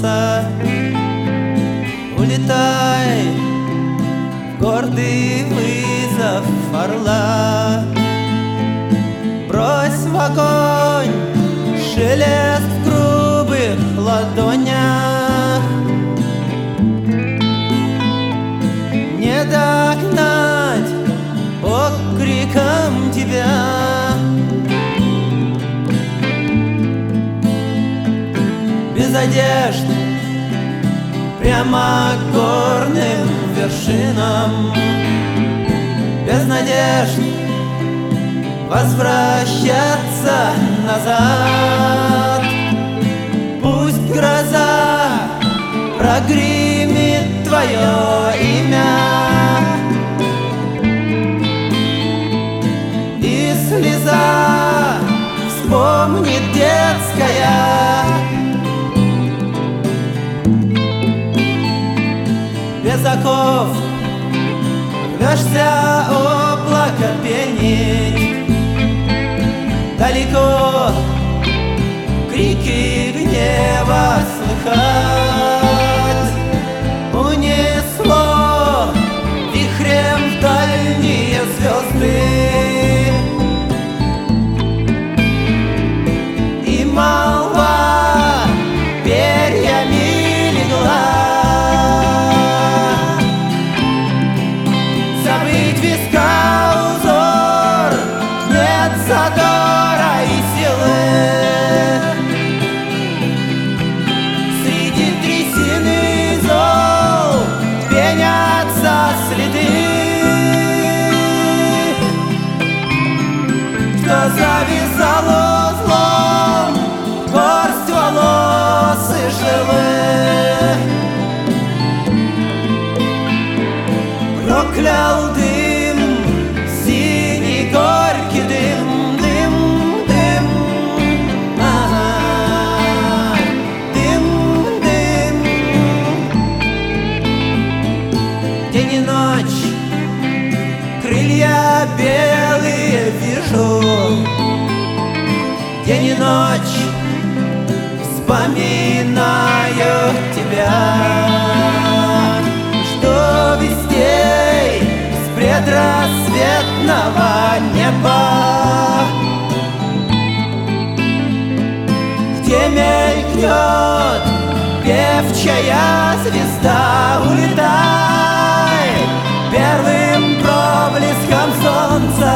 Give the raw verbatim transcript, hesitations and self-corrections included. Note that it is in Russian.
солнца. Улетай в гордый вызов орла. Брось в огонь шелест в грубых ладонях. Не догнать окриком тебя. Без одежд прямо к горным вершинам, без надежд возвращаться назад. Пусть гроза прогремит твое имя, и слеза вспомнит детская. Без оков рвешься облако пенить. Далеко крики гнева слыхать. Унесло вихрем в дальние звезды, и молва перьями легла. Забыть виска узор, нет задора и силы. Среди трясины зол пенятся следы. Кто завязал узлом горсть волос и живых, проклял дым, синий горький дым, дым, дым, ага, дым, дым. День и ночь, крылья белые вижу. День и ночь вспоминаю тебя. Что вестей с предрассветного неба, где мелькнет певчая звезда. Улетай первым проблеском солнца